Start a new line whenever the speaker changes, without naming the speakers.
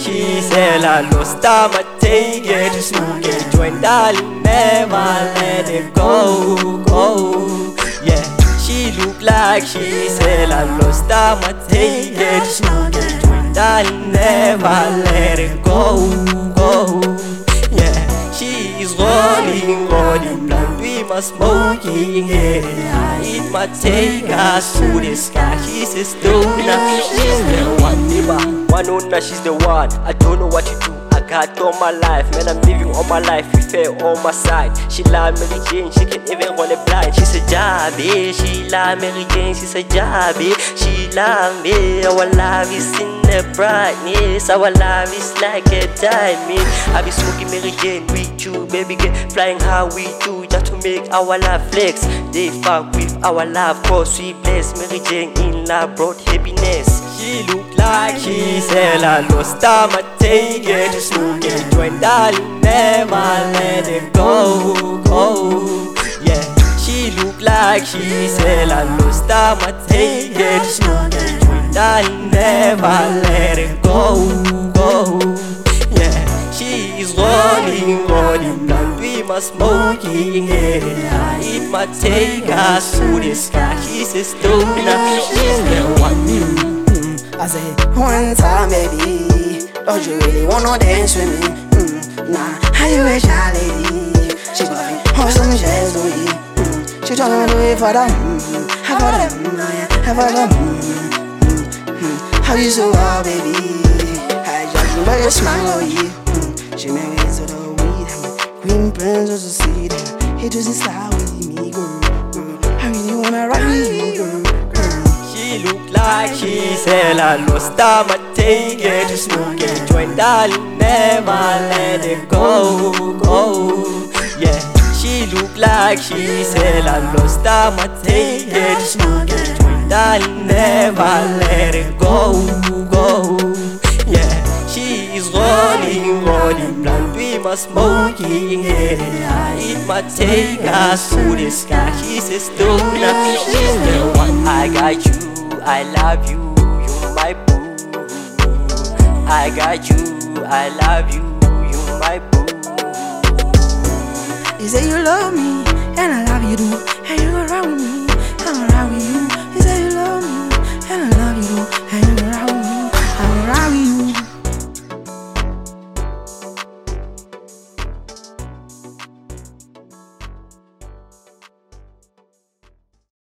she said I lost time, I take it to smoke it, join darling, never let it go, go. Yeah, she look like she said I lost time, I take it to smoke it, join darling, never let it go, go. Yeah, she's rolling, rolling, blunt, we must smoking it. I eat my take us to the sky. She's a stoner, she's the one, neighbor. One owner, she's the one. I don't know what you do. I got all my life, man, I'm living all my life with her on my side. She like Mary Jane, she can even run a blind. She's a jabby, she like Mary Jane, she's a jabby. She love me, our love is in the brightness. Our love is like a diamond. I be smoking Mary Jane with you, baby girl, flying how we do, just to make our love flex. They fuck with our love, cause we bless. Mary Jane in love brought happiness. She look like she said I lost time, I take it to smoke it, join darling, never let it go, go. Yeah, she look like she said I lost time, I take it to smoke it, join darling, never let it go, go. Yeah, she is rolling, rolling, blunt, we must smoking it. I eat my take us to the sky. She's a stoner, she's the one.
I say, one time, baby, don't you really wanna dance with me? Nah, how you a shy lady? She buy some jazz with me. She tryna do it for them, I for them, I for them. How you so raw, baby? I judge you by your smile, yeah. She married to the weed, queen prince of the seed. It was in style with me, girl. I really wanna ride with you, girl.
She look like she said I lost time, I take it to smoke it, join darling, never let it go, go. Yeah, she look like she said I lost time, I take it to smoke it, join darling, never let it go, go. Yeah, she is rolling, rolling, blunt, we must smoking it. I eat my take us to the sky. She's a stoner, she's the one. I got you, I love you, you're my boo. I got you, I love you, you're my boo.
You say you love me, and I love you too. And you around with me, I'm around with you.